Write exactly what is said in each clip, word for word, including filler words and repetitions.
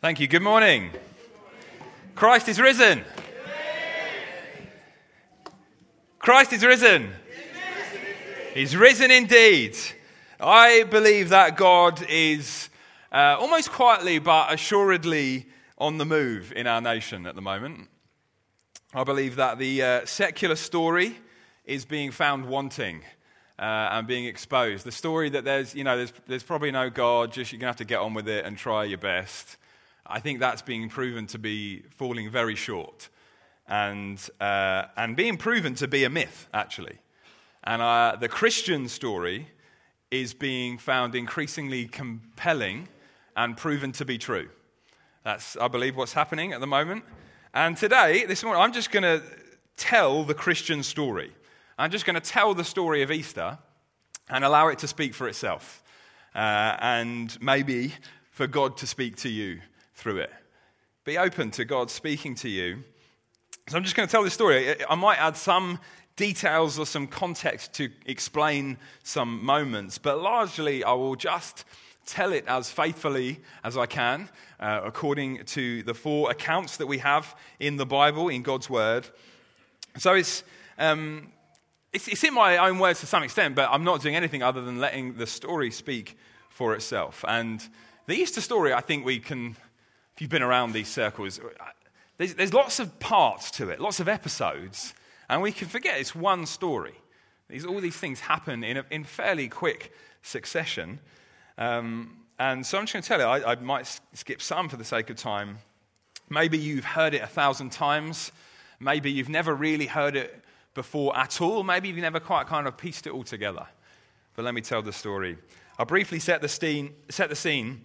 Thank you. Good morning. Christ is risen. Christ is risen. He's risen indeed. I believe that God is uh, almost quietly but assuredly on the move in our nation at the moment. I believe that the uh, secular story is being found wanting uh, and being exposed. The story that there's, you know, there's, there's probably no God, just you're going to have to get on with it and try your best. I think that's being proven to be falling very short and uh, and being proven to be a myth, actually. And uh, the Christian story is being found increasingly compelling and proven to be true. That's, I believe, what's happening at the moment. And today, this morning, I'm just going to tell the Christian story. I'm just going to tell the story of Easter and allow it to speak for itself. Uh, and maybe for God to speak to you through it. Be open to God speaking to you. So I'm just going to tell this story. I might add some details or some context to explain some moments, but largely I will just tell it as faithfully as I can, uh, according to the four accounts that we have in the Bible, in God's Word. So it's, um, it's, it's in my own words to some extent, but I'm not doing anything other than letting the story speak for itself. And the Easter story, I think we can... If you've been around these circles, there's, there's lots of parts to it, lots of episodes, and we can forget it's one story. These, all these things happen in, a, in fairly quick succession. Um, and so I'm just going to tell you, I, I might skip some for the sake of time. Maybe you've heard it a thousand times. Maybe you've never really heard it before at all. Maybe you've never quite kind of pieced it all together. But let me tell the story. I'll briefly set the scene. Set the scene.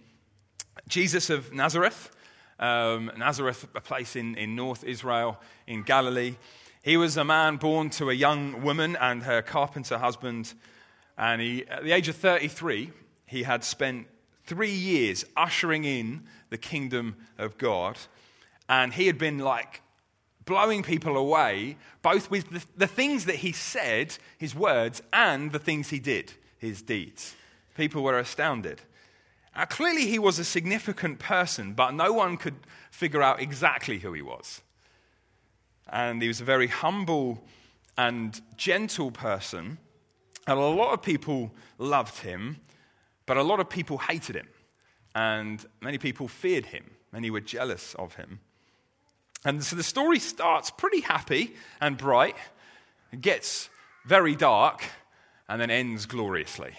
Jesus of Nazareth. Um, Nazareth, a place in, in North Israel, in Galilee. He was a man born to a young woman and her carpenter husband. And he, at the age of thirty-three, he had spent three years ushering in the kingdom of God. And he had been like blowing people away, both with the, the things that he said, his words, and the things he did, his deeds. People were astounded. Now, clearly he was a significant person, but no one could figure out exactly who he was. And he was a very humble and gentle person, and a lot of people loved him, but a lot of people hated him, and many people feared him, many were jealous of him. And so the story starts pretty happy and bright, it gets very dark, and then ends gloriously.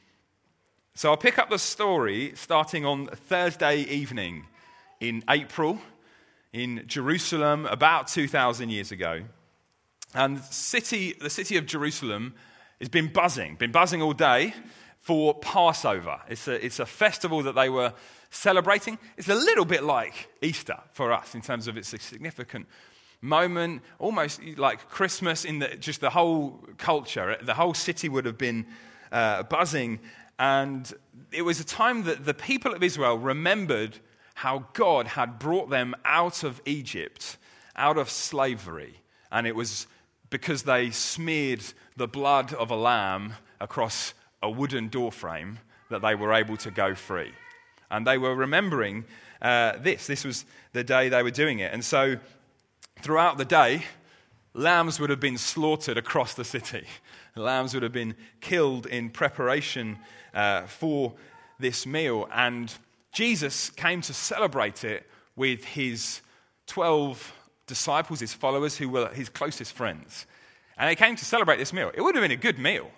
So I'll pick up the story starting on Thursday evening in April in Jerusalem about two thousand years ago. And the city, the city of Jerusalem has been buzzing, been buzzing all day for Passover. It's a, it's a festival that they were celebrating. It's a little bit like Easter for us in terms of it's a significant moment, almost like Christmas in the, just the whole culture. The whole city would have been uh, buzzing. And it was a time that the people of Israel remembered how God had brought them out of Egypt, out of slavery. And it was because they smeared the blood of a lamb across a wooden doorframe that they were able to go free. And they were remembering uh, this. This was the day they were doing it. And so throughout the day, lambs would have been slaughtered across the city. Lambs would have been killed in preparation uh, for this meal. And Jesus came to celebrate it with his twelve disciples, his followers, who were his closest friends. And they came to celebrate this meal. It would have been a good meal.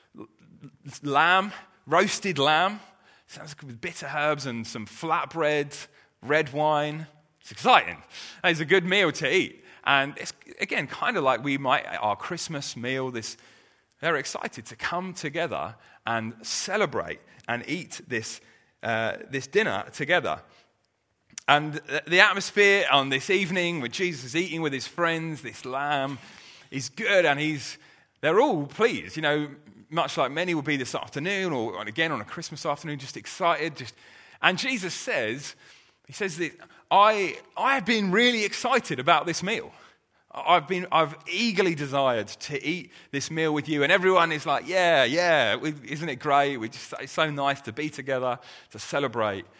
Lamb, roasted lamb, sounds good with bitter herbs and some flatbread, red wine. It's exciting. It's a good meal to eat. And it's, again, kind of like we might, our Christmas meal, this, they're excited to come together and celebrate and eat this, uh, this dinner together. And the atmosphere on this evening with Jesus eating with his friends, this lamb, is good, and he's, they're all pleased, you know, much like many will be this afternoon, or again on a Christmas afternoon, just excited. Just, and Jesus says, he says that I, I have been really excited about this meal. I've been, I've eagerly desired to eat this meal with you. And everyone is like, yeah, yeah, we, isn't it great? We just, it's so nice to be together, to celebrate.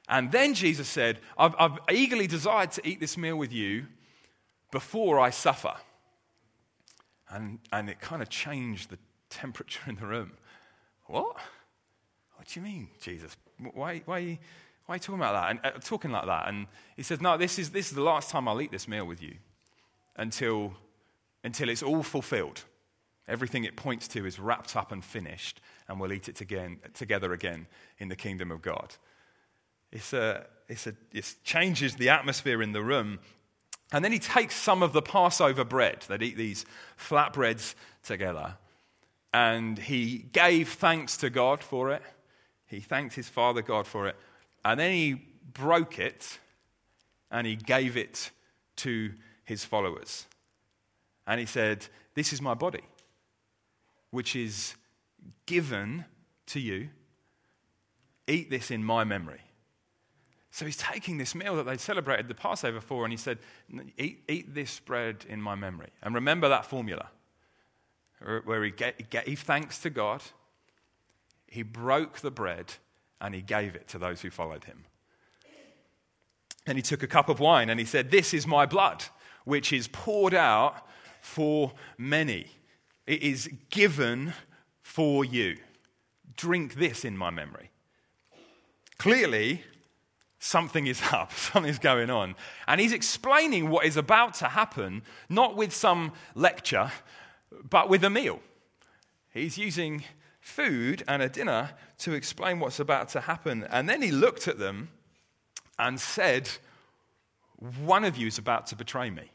And then Jesus said, I've, I've eagerly desired to eat this meal with you before I suffer. And, and it kind of changed the temperature in the room. What? What do you mean, Jesus? Why, why, why are you talking about that? And uh, talking like that? And he says, no, this is, this is the last time I'll eat this meal with you until, until it's all fulfilled. Everything it points to is wrapped up and finished, and we'll eat it again, together again in the kingdom of God. It's a, it's a, it changes the atmosphere in the room. And then he takes some of the Passover bread. They'd eat these flatbreads together. And he gave thanks to God for it. He thanked his Father God for it. And then he broke it and he gave it to his followers. And he said, this is my body, which is given to you. Eat this in my memory. So he's taking this meal that they celebrated the Passover for, and he said, eat, eat this bread in my memory. And remember that formula, where he gave thanks to God, he broke the bread, and he gave it to those who followed him. And he took a cup of wine, and he said, this is my blood, which is poured out for many. It is given for you. Drink this in my memory. Clearly, something is up, something's going on. And he's explaining what is about to happen, not with some lecture, but with a meal. He's using food and a dinner to explain what's about to happen. And then he looked at them and said, one of you is about to betray me.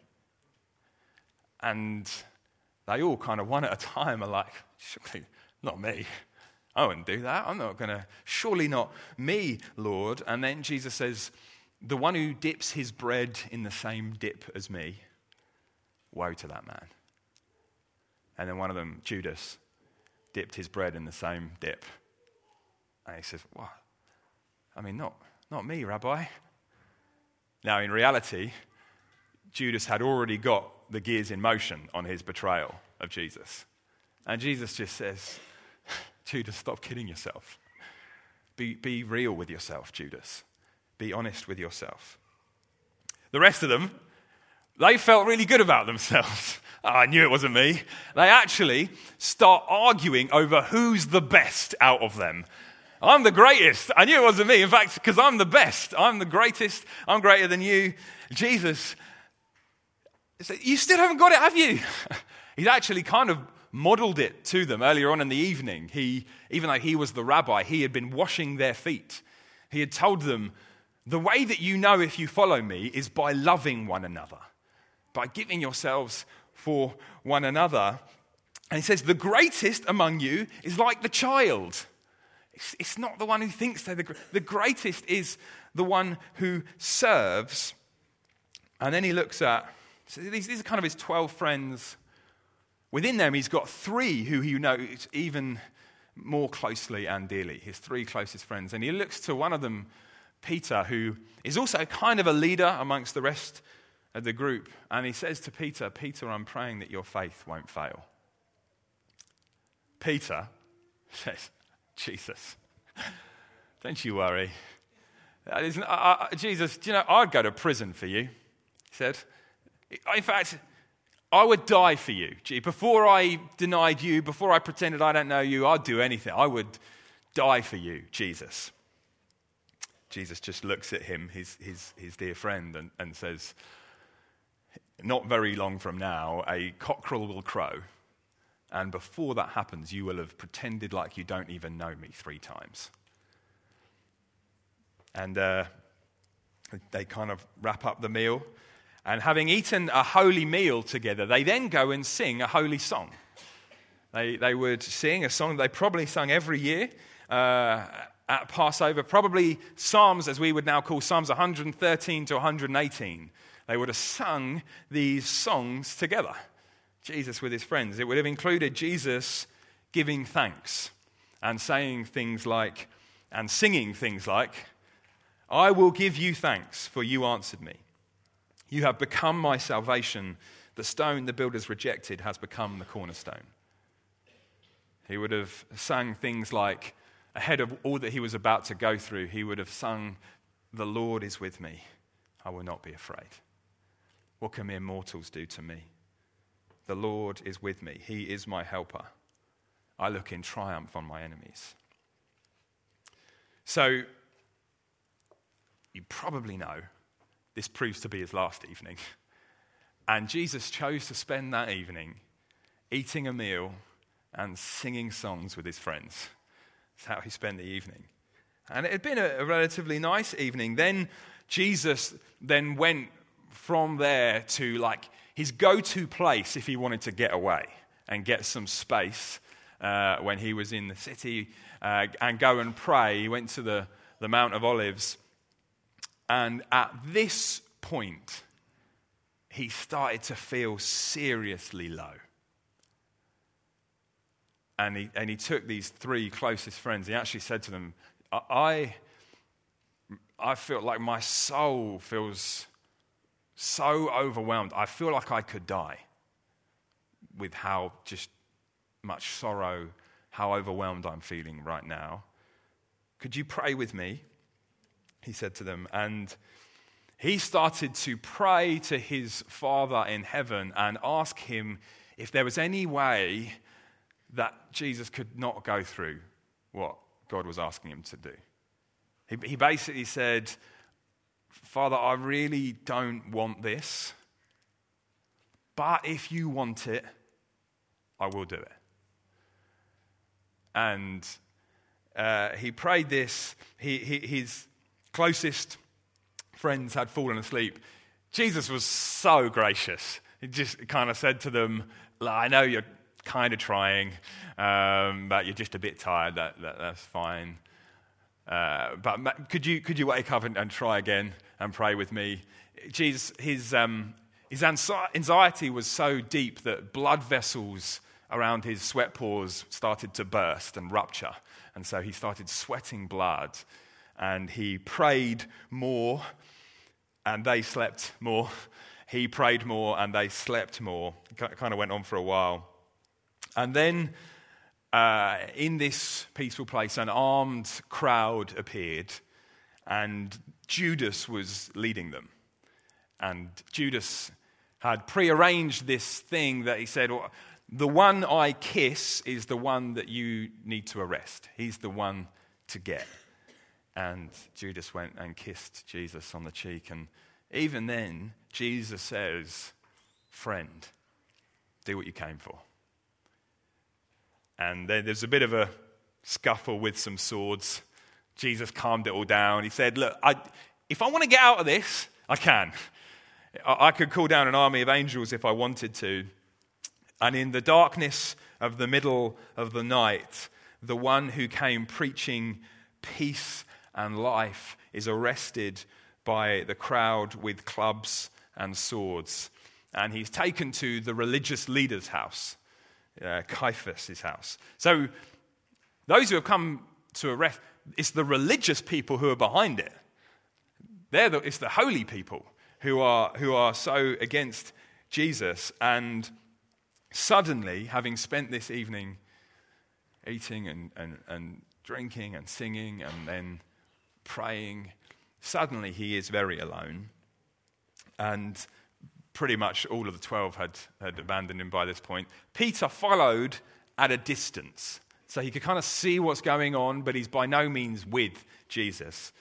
And they all kind of one at a time are like, surely not me. I wouldn't do that. I'm not going to, surely not me, Lord. And then Jesus says, the one who dips his bread in the same dip as me, woe to that man. And then one of them, Judas, dipped his bread in the same dip. And he says, what? I mean, not, not me, Rabbi. Now, in reality, Judas had already got the gears in motion on his betrayal of Jesus. And Jesus just says, Judas, stop kidding yourself. Be, be real with yourself, Judas. Be honest with yourself. The rest of them, they felt really good about themselves. Oh, I knew it wasn't me. They actually start arguing over who's the best out of them. I'm the greatest. I knew it wasn't me. In fact, because I'm the best. I'm the greatest. I'm greater than you. Jesus, you still haven't got it, have you? He's actually kind of modeled it to them earlier on in the evening. He, even though he was the rabbi, he had been washing their feet. He had told them, the way that you know if you follow me is by loving one another, by giving yourselves for one another. And he says, the greatest among you is like the child. It's, it's not the one who thinks they're the, the greatest is the one who serves. And then he looks at, so these, these are kind of his twelve friends. Within them, he's got three who he knows even more closely and dearly, his three closest friends. And he looks to one of them, Peter, who is also kind of a leader amongst the rest of the group. And he says to Peter, Peter, I'm praying that your faith won't fail. Peter says, Jesus, don't you worry. That isn't, uh, uh, Jesus, do you know, I'd go to prison for you, he said. In fact, I would die for you. Gee, before I denied you, before I pretended I don't know you, I'd do anything. I would die for you, Jesus. Jesus just looks at him, his his, his dear friend, and, and says, not very long from now, a cockerel will crow, and before that happens, you will have pretended like you don't even know me three times. And uh, they kind of wrap up the meal. And having eaten a holy meal together, they then go and sing a holy song. They they would sing a song they probably sung every year uh, at Passover, probably Psalms, as we would now call Psalms one hundred thirteen to one hundred eighteen. They would have sung these songs together, Jesus with his friends. It would have included Jesus giving thanks and saying things like, and singing things like, I will give you thanks, for you answered me. You have become my salvation. The stone the builders rejected has become the cornerstone. He would have sung things like, ahead of all that he was about to go through, he would have sung the Lord is with me. I will not be afraid. What can mere mortals do to me? The Lord is with me. He is my helper. I look in triumph on my enemies. So, you probably know this proves to be his last evening. And Jesus chose to spend that evening eating a meal and singing songs with his friends. That's how he spent the evening. And it had been a, a relatively nice evening. Then Jesus then went from there to like his go-to place if he wanted to get away and get some space uh, when he was in the city uh, and go and pray. He went to the, the Mount of Olives. And at this point, he started to feel seriously low. And he, and he took these three closest friends. He actually said to them, I, I feel like my soul feels so overwhelmed. I feel like I could die with how just much sorrow, how overwhelmed I'm feeling right now. Could you pray with me? He said to them. And he started to pray to his Father in heaven and ask him if there was any way that Jesus could not go through what God was asking him to do. He, he basically said, Father, I really don't want this, but if you want it, I will do it. And uh, he prayed this. He, he, his closest friends had fallen asleep. Jesus was so gracious. He just kind of said to them, I know you're kind of trying, um, but you're just a bit tired. That, that that's fine. Uh, but could you could you wake up and, and try again and pray with me? Jesus, his um, his anxiety was so deep that blood vessels around his sweat pores started to burst and rupture, and so he started sweating blood. And he prayed more, and they slept more. He prayed more, and they slept more. It kind of went on for a while. And then, uh, in this peaceful place, an armed crowd appeared, and Judas was leading them. And Judas had prearranged this thing that he said, well, the one I kiss is the one that you need to arrest. He's the one to get. And Judas went and kissed Jesus on the cheek. And even then, Jesus says, friend, do what you came for. And then there's a bit of a scuffle with some swords. Jesus calmed it all down. He said, look, I, if I want to get out of this, I can. I, I could call down an army of angels if I wanted to. And in the darkness of the middle of the night, the one who came preaching peace and life is arrested by the crowd with clubs and swords. And he's taken to the religious leader's house, uh, Caiaphas' house. So those who have come to arrest, it's the religious people who are behind it. They're the, it's the holy people who are, who are so against Jesus. And suddenly, having spent this evening eating and, and, and drinking and singing and then praying, suddenly he is very alone. And pretty much all of the twelve had, had abandoned him by this point. Peter followed at a distance, so he could kind of see what's going on, but he's by no means with Jesus.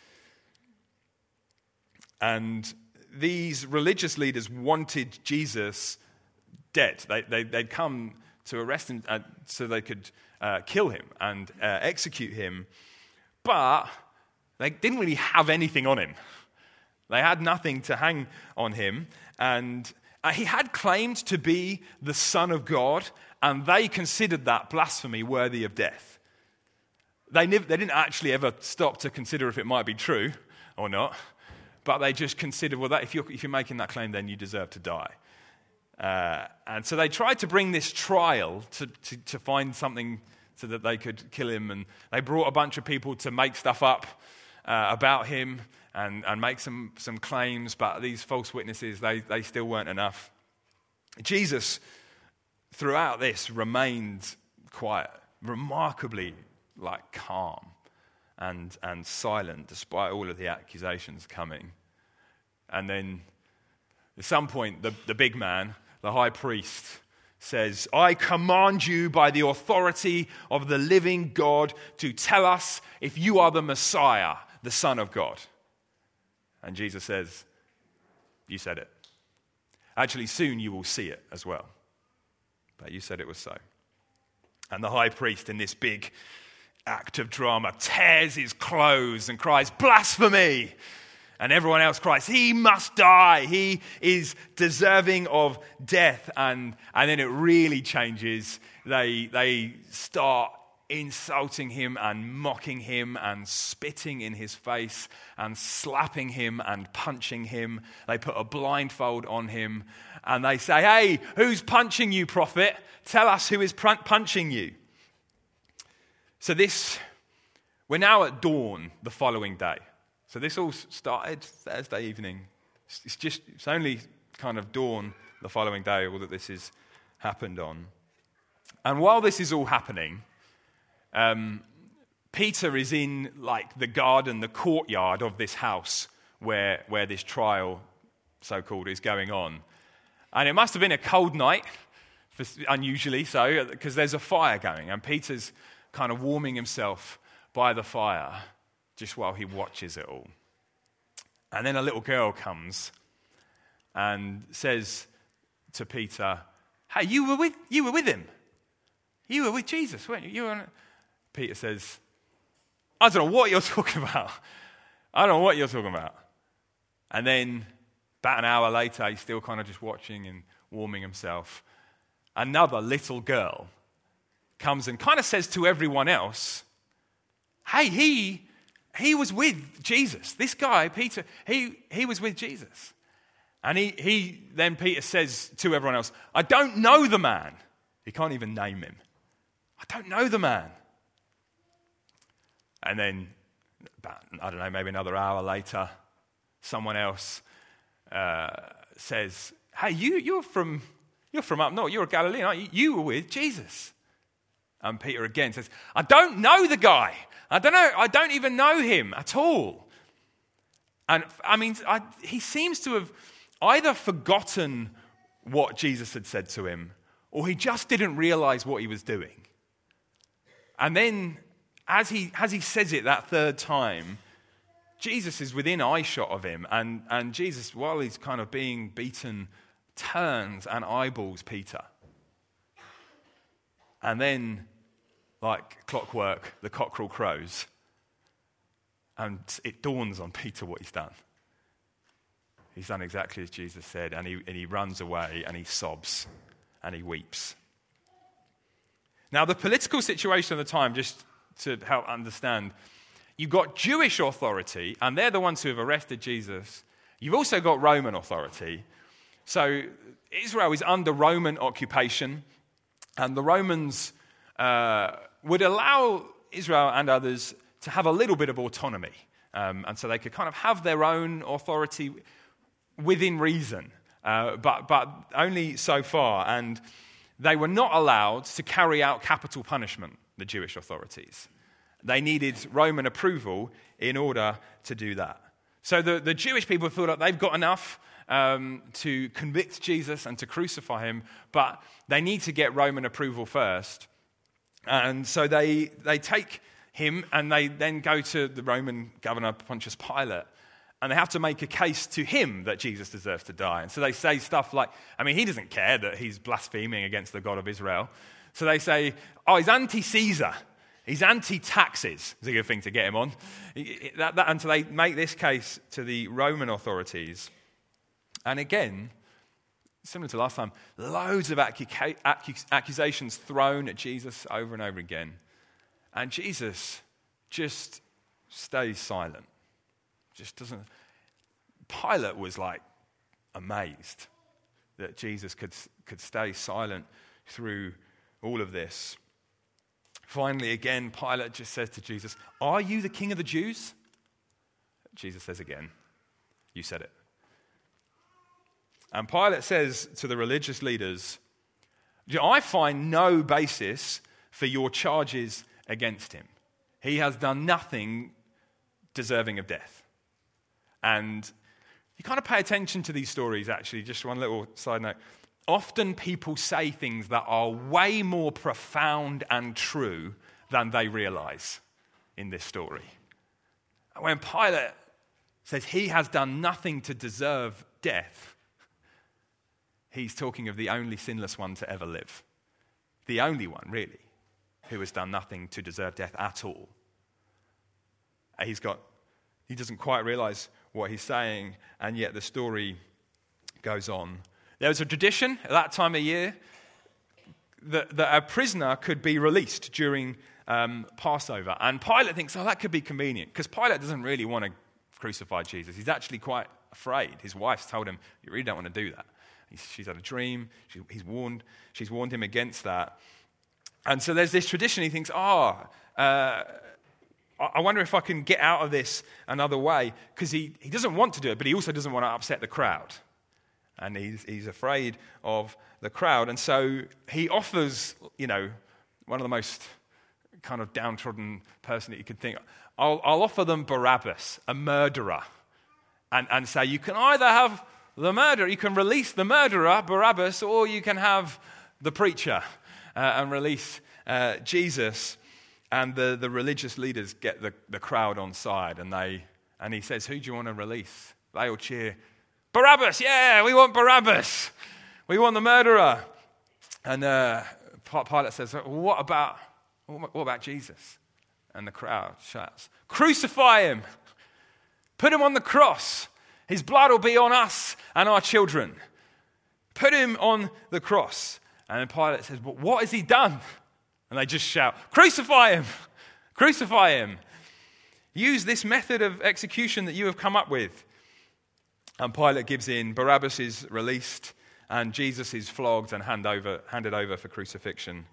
And these religious leaders wanted Jesus dead. They, they, they'd come to arrest him uh, so they could uh, kill him and uh, execute him, but they didn't really have anything on him. They had nothing to hang on him, and uh, he had claimed to be the Son of God, and they considered that blasphemy worthy of death. They, nev- they didn't actually ever stop to consider if it might be true or not, but they just considered, well, that, if, you're, if you're making that claim, then you deserve to die. Uh, and so they tried to bring this trial to, to, to find something so that they could kill him, and they brought a bunch of people to make stuff up uh, about him and, and make some, some claims, but these false witnesses, they, they still weren't enough. Jesus, throughout this, remained quiet, remarkably like calm and, and silent despite all of the accusations coming. And then at some point, the, the big man, the high priest, says, I command you by the authority of the living God to tell us if you are the Messiah, the Son of God. And Jesus says, you said it. Actually, soon you will see it as well. But you said it was so. And the high priest, in this big act of drama, tears his clothes and cries, blasphemy! And everyone else cries, he must die. He is deserving of death. And, and then it really changes. They, they start insulting him and mocking him and spitting in his face and slapping him and punching him. They put a blindfold on him and they say, hey, who's punching you, prophet? Tell us who is punching you. So this, we're now at dawn the following day. So this all started Thursday evening. It's just, it's only kind of dawn the following day, all that this has happened on. And while this is all happening, um, Peter is in like the garden, the courtyard of this house where, where this trial, so-called, is going on. And it must have been a cold night, for, unusually so, because there's a fire going. And Peter's kind of warming himself by the fire, just while he watches it all. And then a little girl comes and says to Peter, hey, you were with you were with him. You were with Jesus, weren't you? you were on... Peter says, I don't know what you're talking about. I don't know what you're talking about. And then about an hour later, he's still kind of just watching and warming himself. Another little girl comes and kind of says to everyone else, hey, he... He was with Jesus. This guy, Peter, he, he was with Jesus. And he, he then Peter says to everyone else, I don't know the man. He can't even name him. I don't know the man. And then, about, I don't know, maybe another hour later, someone else uh, says, hey, you, you're from you're from up north. You're a Galilean, aren't you? You were with Jesus. And Peter again says, I don't know the guy. I don't know. I don't even know him at all. And I mean, I, he seems to have either forgotten what Jesus had said to him, or he just didn't realize what he was doing. And then, as he as he says it that third time, Jesus is within eyeshot of him, and, and Jesus, while he's kind of being beaten, turns and eyeballs Peter. And then, like clockwork, the cockerel crows, and it dawns on Peter what he's done. He's done exactly as Jesus said, and he, and he runs away, and he sobs, and he weeps. Now, the political situation at the time, just to help understand, you've got Jewish authority, and they're the ones who have arrested Jesus. You've also got Roman authority. So Israel is under Roman occupation, and the Romans uh, would allow Israel and others to have a little bit of autonomy. Um, and so they could kind of have their own authority within reason, uh, but, but only so far. And they were not allowed to carry out capital punishment, the Jewish authorities. They needed Roman approval in order to do that. So the, the Jewish people feel like they've got enough um, to convict Jesus and to crucify him, but they need to get Roman approval first. And so they they take him and they then go to the Roman governor, Pontius Pilate, and they have to make a case to him that Jesus deserves to die. And so they say stuff like, I mean, he doesn't care that he's blaspheming against the God of Israel. So they say, oh, he's anti-Caesar. He's anti-taxes. It's a good thing to get him on. That, that, and so they make this case to the Roman authorities. And again, similar to last time, loads of accu- accu- accusations thrown at Jesus over and over again. And Jesus just stays silent. Just doesn't. Pilate was like amazed that Jesus could, could stay silent through all of this. Finally, again, Pilate just says to Jesus, "Are you the king of the Jews?" Jesus says again, "You said it." And Pilate says to the religious leaders, "I find no basis for your charges against him." He has done nothing deserving of death. And you kind of pay attention to these stories, actually. Just one little side note. Often people say things that are way more profound and true than they realize in this story. When Pilate says he has done nothing to deserve death, he's talking of the only sinless one to ever live. The only one, really, who has done nothing to deserve death at all. He's got, he doesn't quite realize what he's saying, and yet the story goes on. There was a tradition at that time of year that, that a prisoner could be released during um, Passover. And Pilate thinks, oh, that could be convenient, because Pilate doesn't really want to crucify Jesus. He's actually quite afraid. His wife's told him, you really don't want to do that. He's, she's had a dream. She, he's warned. She's warned him against that. And so there's this tradition. He thinks, oh, uh, I wonder if I can get out of this another way, because he, he doesn't want to do it, but he also doesn't want to upset the crowd. And he's, he's afraid of the crowd. And so he offers, you know, one of the most kind of downtrodden person that you could think of. I'll, I'll offer them Barabbas, a murderer, and, and say, you can either have the murderer, you can release the murderer, Barabbas, or you can have the preacher uh, and release uh, Jesus. And the, the religious leaders get the, the crowd on side, and they and he says, who do you want to release? They all cheer, Barabbas, yeah, we want Barabbas. We want the murderer. And uh, Pilate says, what about, what about Jesus? And the crowd shouts, crucify him. Put him on the cross. His blood will be on us and our children. Put him on the cross. And then Pilate says, but what has he done? And they just shout, crucify him, crucify him. Use this method of execution that you have come up with. And Pilate gives in. Barabbas is released, and Jesus is flogged and hand over, handed over for crucifixion.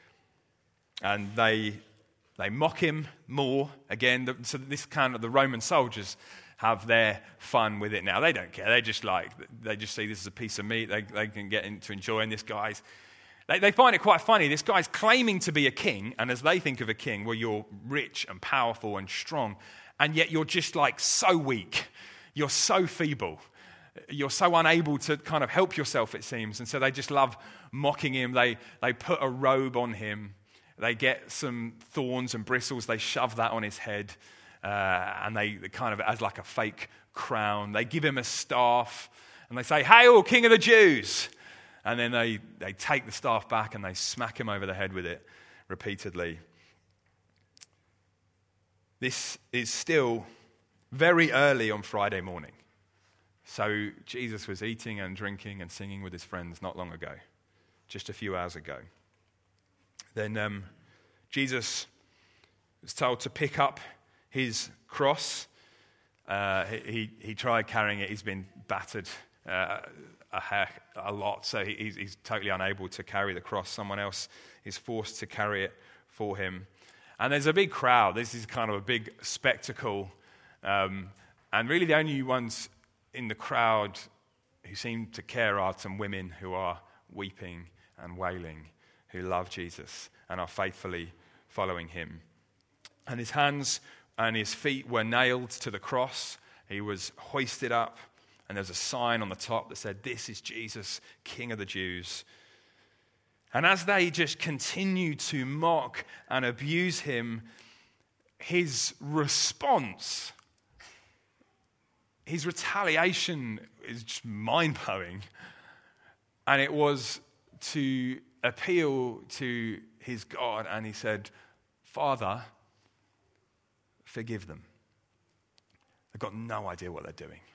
And they they mock him more. Again, the, so this kind of the Roman soldiers have their fun with it now. They don't care. They just like they just see this as a piece of meat. They they can get into enjoying this guy's. They, they find it quite funny. This guy's claiming to be a king, and as they think of a king, well, you're rich and powerful and strong, and yet you're just like so weak. You're so feeble. You're so unable to kind of help yourself, it seems. And so they just love mocking him. They they put a robe on him. They get some thorns and bristles. They shove that on his head, uh, and they, they kind of as like a fake crown. They give him a staff, and they say, "Hail, King of the Jews!" And then they, they take the staff back and they smack him over the head with it repeatedly. This is still very early on Friday morning. So Jesus was eating and drinking and singing with his friends not long ago, just a few hours ago. Then um, Jesus was told to pick up his cross. Uh, he, he tried carrying it. He's been battered uh, a, heck, a lot, so he, he's, he's totally unable to carry the cross. Someone else is forced to carry it for him. And there's a big crowd. This is kind of a big spectacle. Um, and really the only ones in the crowd who seem to care are some women who are weeping and wailing, who love Jesus and are faithfully following him. And his hands and his feet were nailed to the cross. He was hoisted up, and there's a sign on the top that said, "This is Jesus, King of the Jews." And as they just continue to mock and abuse him, his response, his retaliation is just mind-blowing. And it was to appeal to his God, and he said, "Father, forgive them. They've got no idea what they're doing."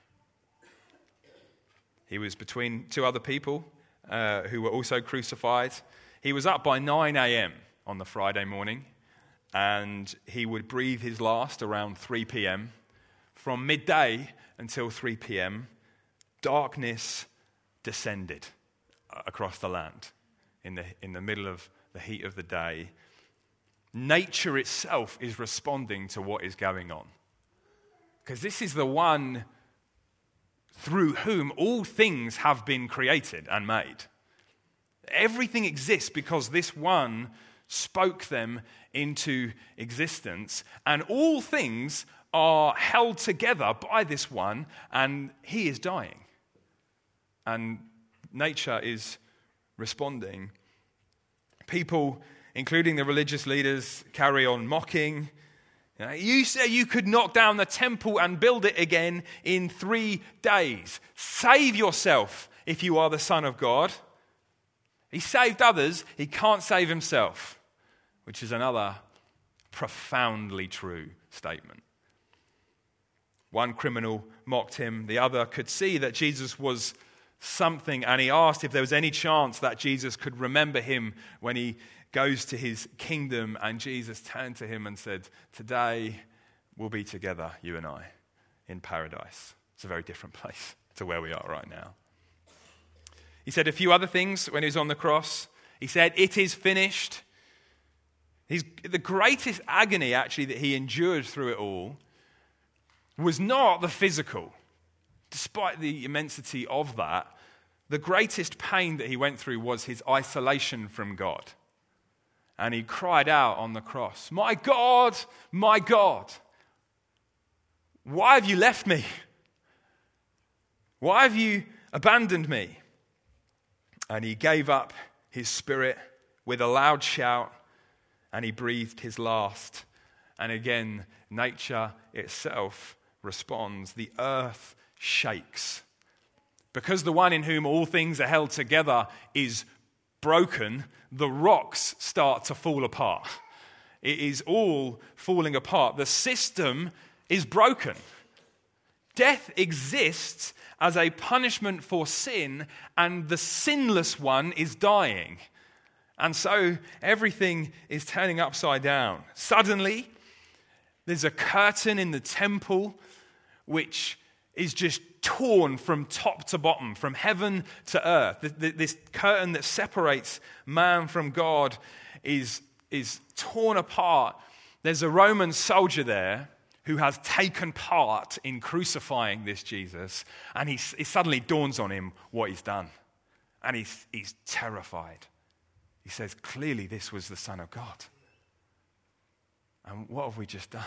He was between two other people uh, who were also crucified. He was up by nine a.m. on the Friday morning, and he would breathe his last around three p.m. From midday until three p.m., darkness descended across the land in the, in the middle of the heat of the day. Nature itself is responding to what is going on, because this is the one through whom all things have been created and made. Everything exists because this one spoke them into existence, and all things are held together by this one, and he is dying. And nature is responding. People, including the religious leaders, carry on mocking. You know, you say you could knock down the temple and build it again in three days. Save yourself if you are the Son of God. He saved others, he can't save himself, which is another profoundly true statement. One criminal mocked him, the other could see that Jesus was something, and he asked if there was any chance that Jesus could remember him when he goes to his kingdom, and Jesus turned to him and said, "Today we'll be together, you and I, in paradise." It's a very different place to where we are right now. He said a few other things when he was on the cross. He said, "It is finished." His, the greatest agony, actually, that he endured through it all was not the physical. Despite the immensity of that, the greatest pain that he went through was his isolation from God. And he cried out on the cross, "My God, my God, why have you left me? Why have you abandoned me?" And he gave up his spirit with a loud shout, and he breathed his last. And again, nature itself responds. The earth shakes. Because the one in whom all things are held together is broken, the rocks start to fall apart. It is all falling apart. The system is broken. Death exists as a punishment for sin, and the sinless one is dying. And so everything is turning upside down. Suddenly, there's a curtain in the temple which is just torn from top to bottom, from heaven to earth. This curtain that separates man from God is, is torn apart. There's a Roman soldier there who has taken part in crucifying this Jesus, and he, it suddenly dawns on him what he's done. And he's, he's terrified. He says, "Clearly this was the Son of God. And what have we just done?"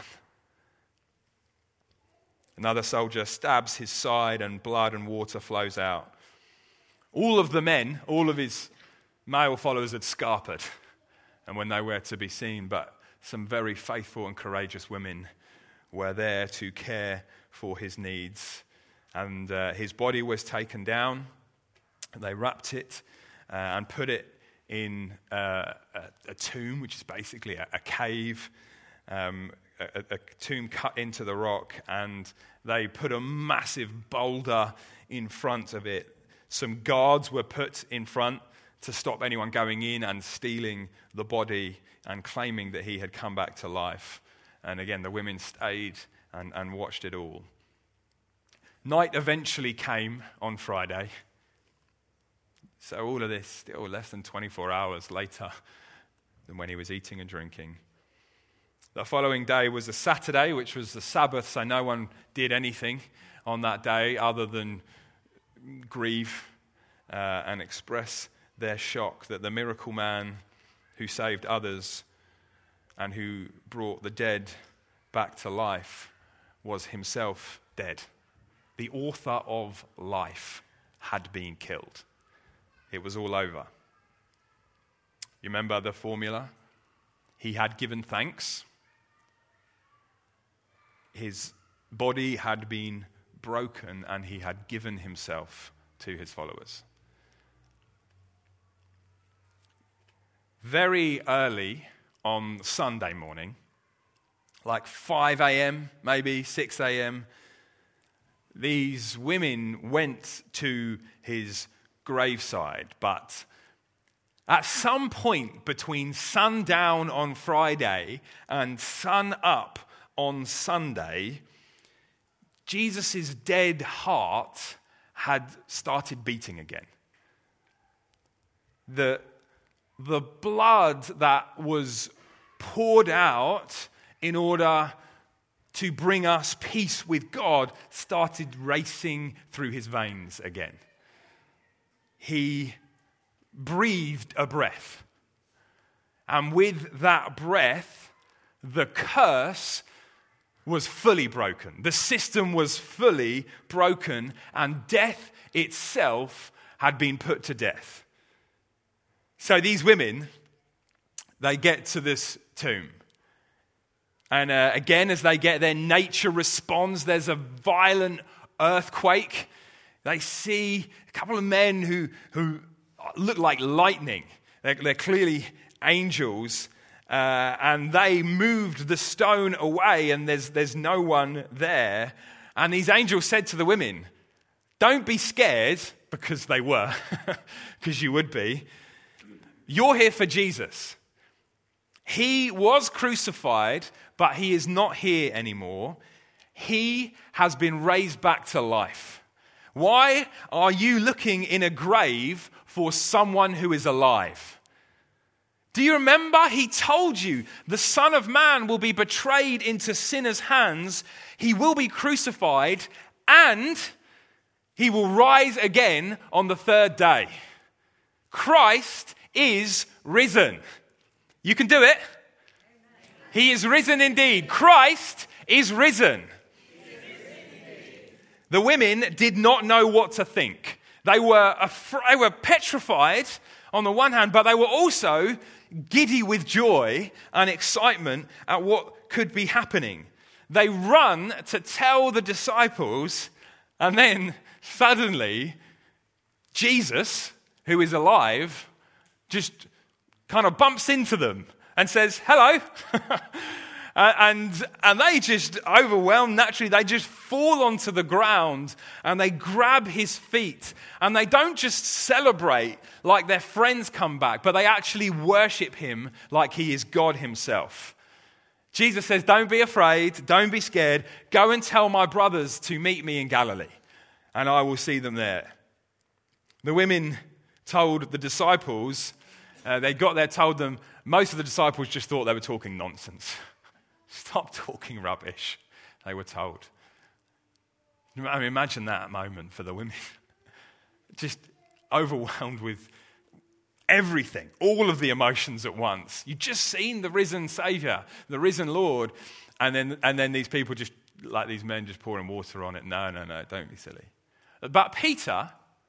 Another soldier stabs his side, and blood and water flows out. All of the men, all of his male followers had scarpered, and when they were to be seen, but some very faithful and courageous women were there to care for his needs. And uh, his body was taken down, and they wrapped it uh, and put it in uh, a, a tomb, which is basically a, a cave, um, a, a tomb cut into the rock, and they put a massive boulder in front of it. Some guards were put in front to stop anyone going in and stealing the body and claiming that he had come back to life. And again, the women stayed and, and watched it all. Night eventually came on Friday. So all of this still less than twenty-four hours later than when he was eating and drinking. The following day was a Saturday, which was the Sabbath, so no one did anything on that day other than grieve uh, and express their shock that the miracle man who saved others and who brought the dead back to life was himself dead. The author of life had been killed. It was all over. You remember the formula? He had given thanks. His body had been broken, and he had given himself to his followers. Very early on Sunday morning, like five a.m., maybe six a.m., these women went to his graveside, but at some point between sundown on Friday and sun up on Sunday, Jesus' dead heart had started beating again. The, the blood that was poured out in order to bring us peace with God started racing through his veins again. He breathed a breath, And with that breath, the curse was fully broken. The system was fully broken, and death itself had been put to death. So these women, they get to this tomb. And uh, again, as they get there, nature responds. There's a violent earthquake. They see a couple of men who, who look like lightning. They're, they're clearly angels. Uh, and they moved the stone away, and there's, there's no one there. And these angels said to the women, don't be scared, because they were, because you would be. You're here for Jesus. He was crucified, but he is not here anymore. He has been raised back to life. Why are you looking in a grave for someone who is alive? Do you remember? He told you the Son of Man will be betrayed into sinners' hands. He will be crucified, and he will rise again on the third day. Christ is risen. You can do it. He is risen indeed. Christ is risen. The women did not know what to think. They were afraid, they were petrified on the one hand, but they were also giddy with joy and excitement at what could be happening. They run to tell the disciples, and then suddenly Jesus, who is alive, just kind of bumps into them and says, hello. and, and they just, overwhelmed, naturally, they just fall onto the ground and they grab his feet. And they don't just celebrate like their friends come back, but they actually worship him like he is God himself. Jesus says, don't be afraid, don't be scared. Go and tell my brothers to meet me in Galilee, and I will see them there. The women told the disciples, uh, they got there, told them, most of the disciples just thought they were talking nonsense. Stop talking rubbish, they were told. I mean, imagine that moment for the women. Just overwhelmed with everything, all of the emotions at once. You've just seen the risen Savior, the risen Lord, and then and then these people just, like these men, just pouring water on it. No, no, no, don't be silly. But Peter,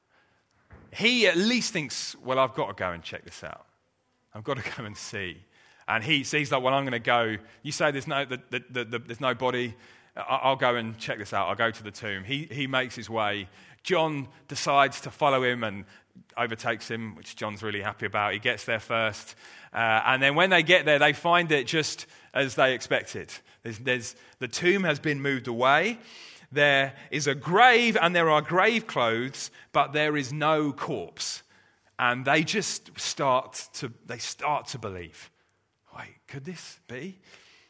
he at least thinks, well, I've got to go and check this out. I've got to go and see. And he sees like, well, I'm going to go. You say there's no, the, the, the, the, there's no body. I'll go and check this out. I'll go to the tomb. He, he makes his way. John decides to follow him and overtakes him, which John's really happy about. He gets there first. Uh, and then when they get there, they find it just as they expected. There's, there's, the tomb has been moved away. There is a grave and there are grave clothes, but there is no corpse. And they just start to, they start to believe. Wait, could this be?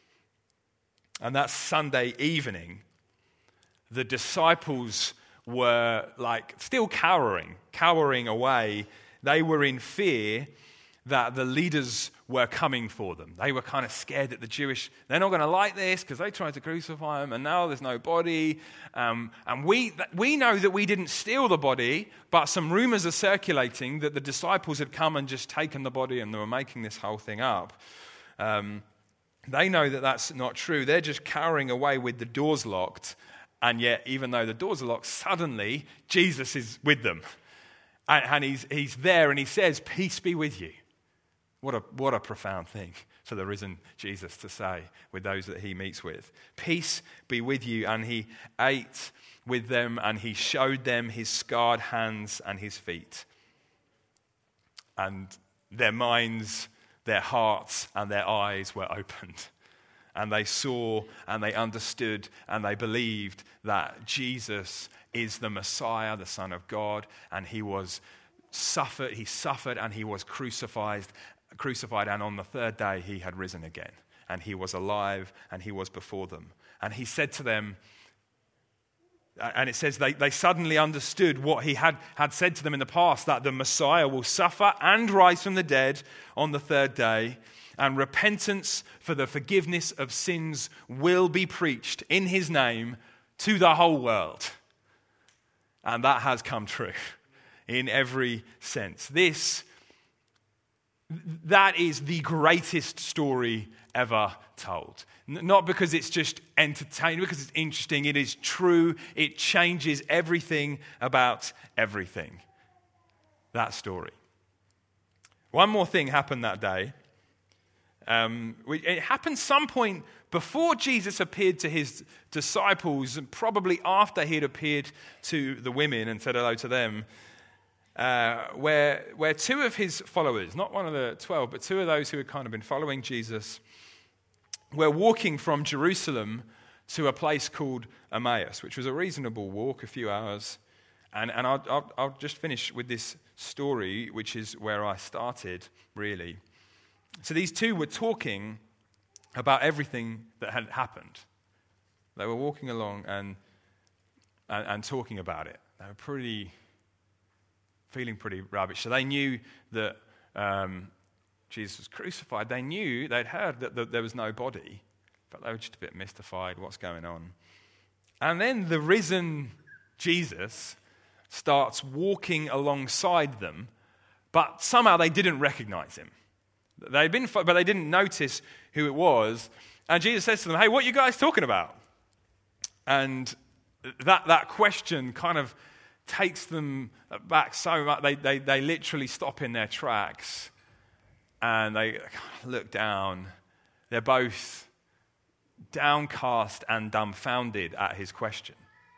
And that Sunday evening, the disciples were like still cowering, cowering away. They were in fear that the leaders were coming for them. They were kind of scared that the Jewish, they're not going to like this because they tried to crucify him and now there's no body. Um, and we we know that we didn't steal the body, but some rumors are circulating that the disciples had come and just taken the body and they were making this whole thing up. Um, they know that that's not true. They're just cowering away with the doors locked. And yet, even though the doors are locked, suddenly Jesus is with them. And, and he's, he's there and he says, peace be with you. What a, what a profound thing for the risen Jesus to say with those that he meets with. Peace be with you. And he ate with them and he showed them his scarred hands and his feet. And their minds, their hearts and their eyes were opened. And they saw and they understood and they believed that Jesus is the Messiah, the Son of God, and he was suffered, he suffered and he was crucified, crucified, and on the third day he had risen again. And he was alive and he was before them. And he said to them, and it says they, they suddenly understood what he had, had said to them in the past, that the Messiah will suffer and rise from the dead on the third day, and repentance for the forgiveness of sins will be preached in his name to the whole world. And that has come true in every sense. This that is the greatest story ever told. Not because it's just entertaining, because it's interesting. It is true. It changes everything about everything. That story. One more thing happened that day. Um, it happened some point before Jesus appeared to his disciples, and probably after he had appeared to the women and said hello to them, uh, where, where two of his followers, not one of the twelve, but two of those who had kind of been following Jesus, were walking from Jerusalem to a place called Emmaus, which was a reasonable walk, a few hours. And, and I'll, I'll, I'll just finish with this story, which is where I started, really. So these two were talking about everything that had happened. They were walking along and, and, and talking about it. They were pretty, feeling pretty rubbish. So they knew that um, Jesus was crucified. They knew, they'd heard that, that there was no body, but they were just a bit mystified. What's going on? And then the risen Jesus starts walking alongside them, but somehow they didn't recognize him. They'd been, but they didn't notice who it was. And Jesus says to them, "Hey, what are you guys talking about?" And that that question kind of takes them back so much. They they they literally stop in their tracks, and they look down. They're both downcast and dumbfounded at his question,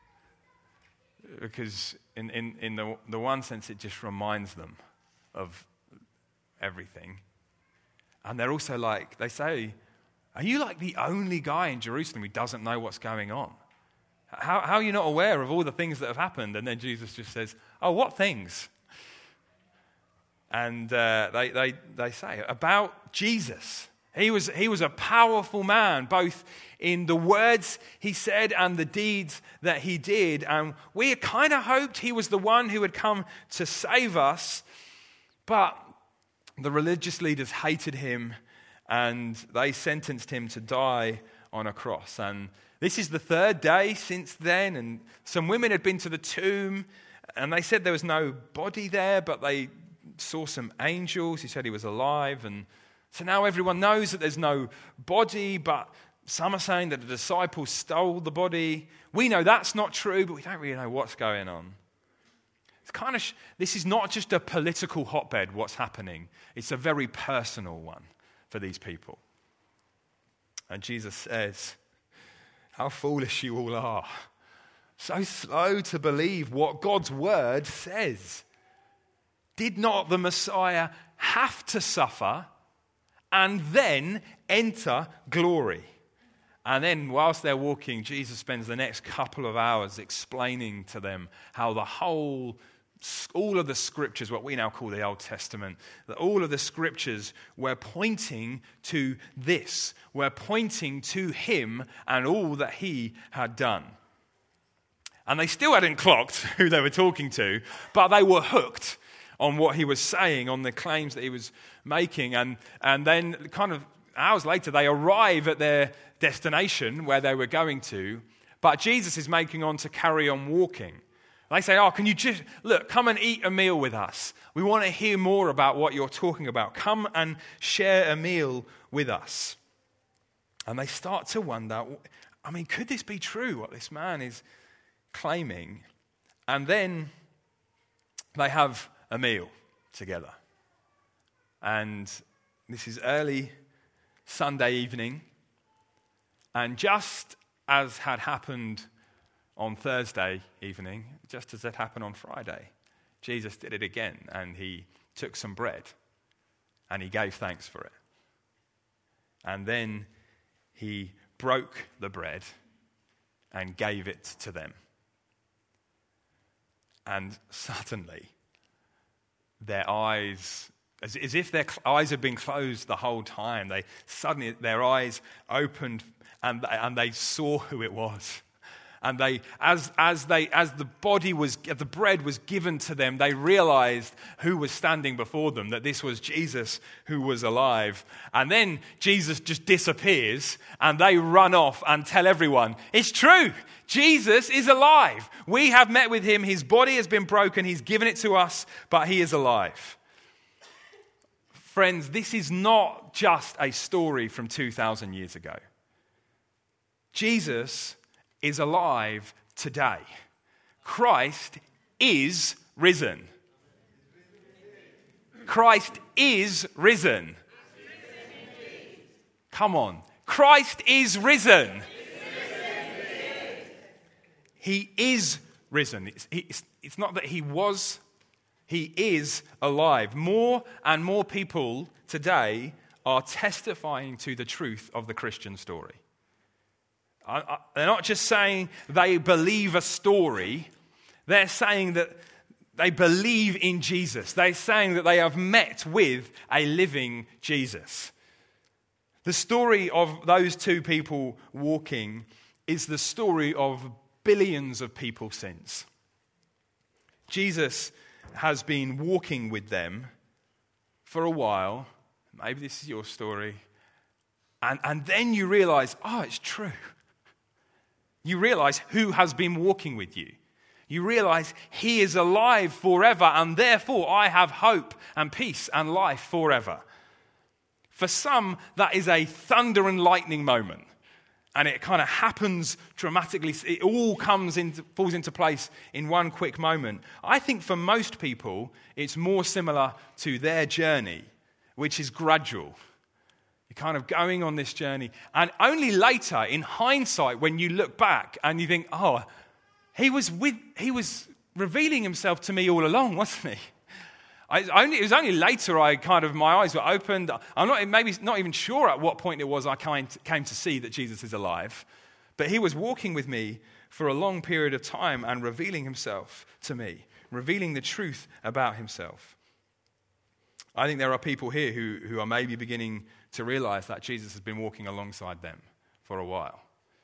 because in in in the the one sense, it just reminds them of everything. And they're also like, they say, "Are you like the only guy in Jerusalem who doesn't know what's going on? How, how are you not aware of all the things that have happened?" And then Jesus just says, "Oh, what things?" And uh, they, they, they say about Jesus. He was, he was a powerful man, both in the words he said and the deeds that he did. And we kind of hoped he was the one who had come to save us, but the religious leaders hated him, and they sentenced him to die on a cross. And this is the third day since then, and some women had been to the tomb, and they said there was no body there, but they saw some angels who said he was alive. And so now everyone knows that there's no body, but some are saying that the disciples stole the body. We know that's not true, but we don't really know what's going on. Kind of, this is not just a political hotbed, what's happening. It's a very personal one for these people. And Jesus says, "How foolish you all are. So slow to believe what God's word says. Did not the Messiah have to suffer and then enter glory?" And then whilst they're walking, Jesus spends the next couple of hours explaining to them how the whole all of the scriptures, what we now call the Old Testament, that all of the scriptures were pointing to this, were pointing to him and all that he had done. And they still hadn't clocked who they were talking to, but they were hooked on what he was saying, on the claims that he was making. And, and then kind of hours later, they arrive at their destination where they were going to, but Jesus is making on to carry on walking. They say, "Oh, can you just, look, come and eat a meal with us. We want to hear more about what you're talking about. Come and share a meal with us." And they start to wonder, I mean, could this be true, what this man is claiming? And then they have a meal together. And this is early Sunday evening. And just as had happened on Thursday evening, just as it happened on Friday, Jesus did it again, and he took some bread and he gave thanks for it. And then he broke the bread and gave it to them. And suddenly, their eyes, as, as if their eyes had been closed the whole time, they suddenly, their eyes opened and, and they saw who it was. And they, as as they, as the body was, the bread was given to them, they realized who was standing before them, that this was Jesus who was alive. And then Jesus just disappears, and they run off and tell everyone, "It's true, Jesus is alive. We have met with him. His body has been broken. He's given it to us, but he is alive." Friends, this is not just a story from two thousand years ago. Jesus is alive today. Christ is risen. Christ is risen. Come on. Christ is risen. He is risen. It's, it's, it's not that he was, he is alive. More and more people today are testifying to the truth of the Christian story. I, I, they're not just saying they believe a story, they're saying that they believe in Jesus. They're saying that they have met with a living Jesus. The story of those two people walking is the story of billions of people since. Jesus has been walking with them for a while. Maybe this is your story. And, and then you realize, oh, it's true. You realize who has been walking with you. You realize he is alive forever, and therefore I have hope and peace and life forever. For some, that is a thunder and lightning moment. And it kind of happens dramatically. It all comes into, falls into place in one quick moment. I think for most people, it's more similar to their journey, which is gradual. You're kind of going on this journey. And only later, in hindsight, when you look back and you think, oh, he was with, he was revealing himself to me all along, wasn't he? I only, it was only later I kind of, my eyes were opened. I'm not maybe not even sure at what point it was I came to, came to see that Jesus is alive. But he was walking with me for a long period of time and revealing himself to me, revealing the truth about himself. I think there are people here who, who are maybe beginning to realize that Jesus has been walking alongside them for a while.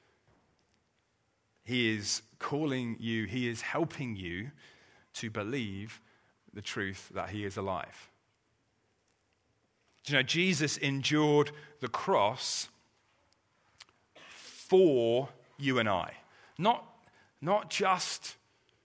He is calling you, he is helping you to believe the truth that he is alive. Do you know, Jesus endured the cross for you and I. Not, not just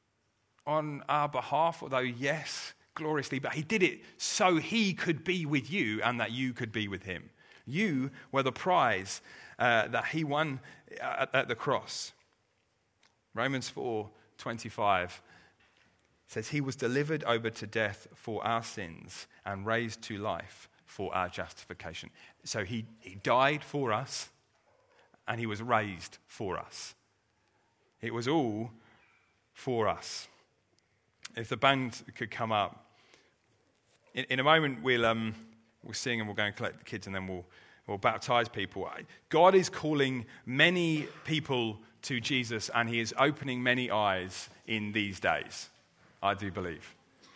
on our behalf, although yes, gloriously, but he did it so he could be with you and that you could be with him. You were the prize uh, that he won at, at the cross. Romans four twenty-five says he was delivered over to death for our sins and raised to life for our justification. So he, he died for us and he was raised for us. It was all for us. If the band could come up. In, in a moment we'll um, we'll sing and we'll go and collect the kids and then we'll, we'll baptize people. God is calling many people to Jesus and he is opening many eyes in these days. I do believe.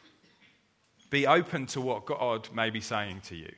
Be open to what God may be saying to you.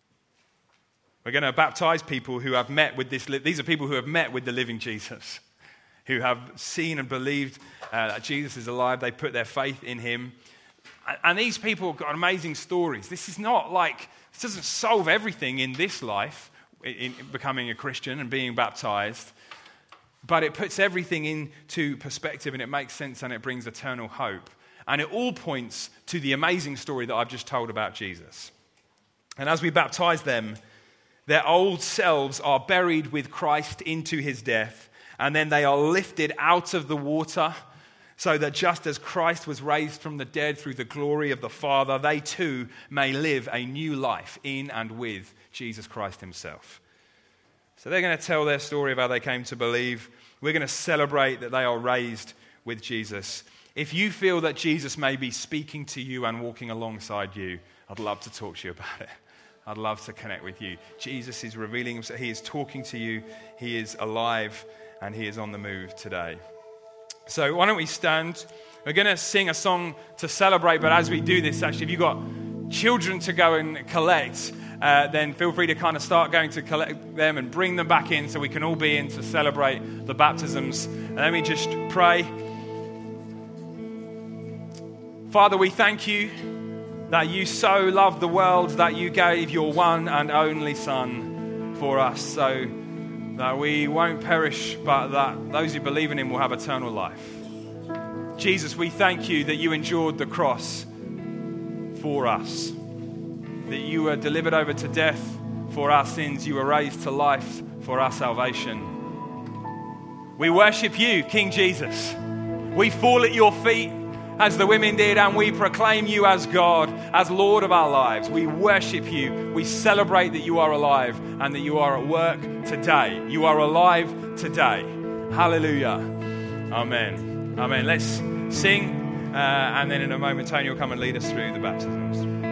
We're going to baptize people who have met with this. These are people who have met with the living Jesus, who have seen and believed uh, that Jesus is alive. They put their faith in him. And, and these people have got amazing stories. This is not like, this doesn't solve everything in this life, in, in becoming a Christian and being baptized. But it puts everything into perspective and it makes sense and it brings eternal hope. And it all points to the amazing story that I've just told about Jesus. And as we baptize them, their old selves are buried with Christ into his death, and then they are lifted out of the water, so that just as Christ was raised from the dead through the glory of the Father, they too may live a new life in and with Jesus Christ himself. So they're going to tell their story of how they came to believe. We're going to celebrate that they are raised with Jesus. If you feel that Jesus may be speaking to you and walking alongside you, I'd love to talk to you about it. I'd love to connect with you. Jesus is revealing himself. He is talking to you. He is alive and he is on the move today. So why don't we stand? We're going to sing a song to celebrate, but as we do this, actually, if you've got children to go and collect, uh, then feel free to kind of start going to collect them and bring them back in so we can all be in to celebrate the baptisms. And let me just pray. Father, we thank you that you so loved the world that you gave your one and only Son for us, so that we won't perish, but that those who believe in him will have eternal life. Jesus, we thank you that you endured the cross for us. that you were delivered over to death for our sins. You were raised to life for our salvation. We worship you, King Jesus. We fall at your feet as the women did, and we proclaim you as God, as Lord of our lives. We worship you. We celebrate that you are alive and that you are at work today. You are alive today. Hallelujah. Amen. Amen. Let's sing, uh, and then in a moment, Tony will come and lead us through the baptisms.